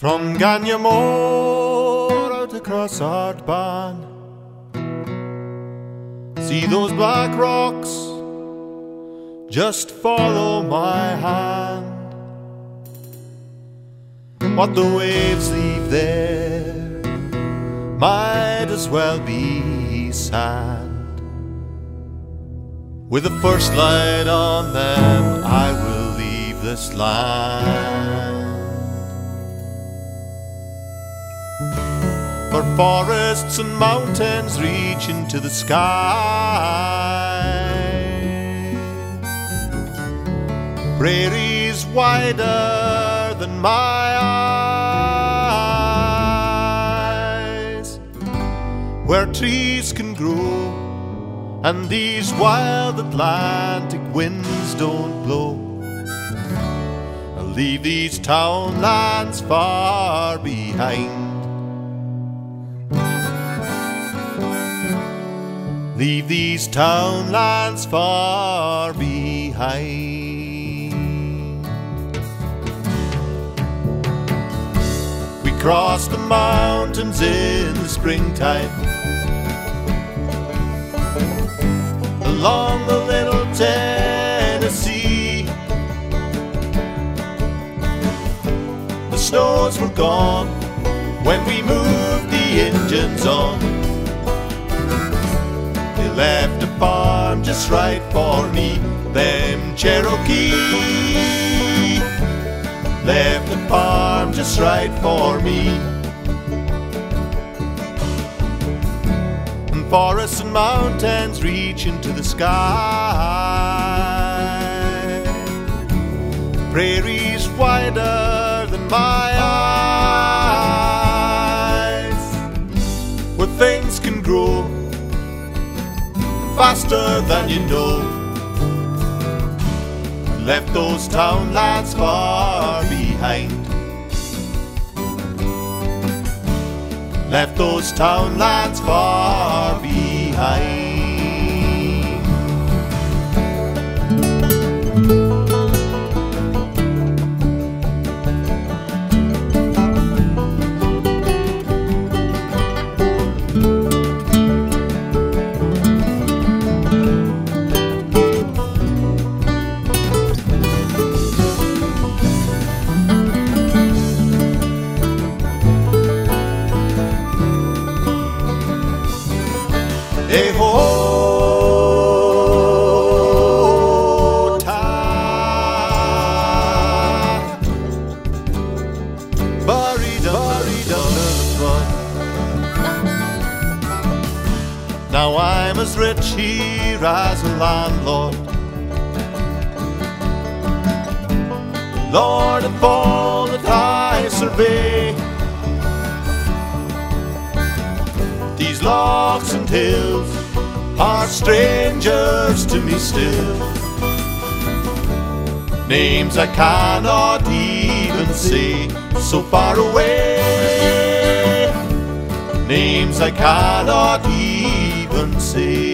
From Ganyamore out across Ardban, see those black rocks, just follow my hand. What the waves leave there might as well be sand. With the first light on them I will leave this land. For forests and mountains reach into the sky, prairies wider than my eyes, where trees can grow and these wild Atlantic winds don't blow. I'll leave these townlands far behind. Leave these townlands far behind. We cross the mountains in the springtime, along the Little Tennessee. The snows were gone when we moved the engines on. They left a farm just right for me. Them Cherokee left a farm just right for me. And forests and mountains reach into the sky, prairies wider than my eyes, where things can grow faster than you know. Left those townlands far behind. Left those townlands far behind. Hey ho, ta, buried under the flood. Now I'm as rich here as a landlord, Lord of all that I survey. These lochs and hills are strangers to me still. Names I cannot even say, so far away. Names I cannot even say.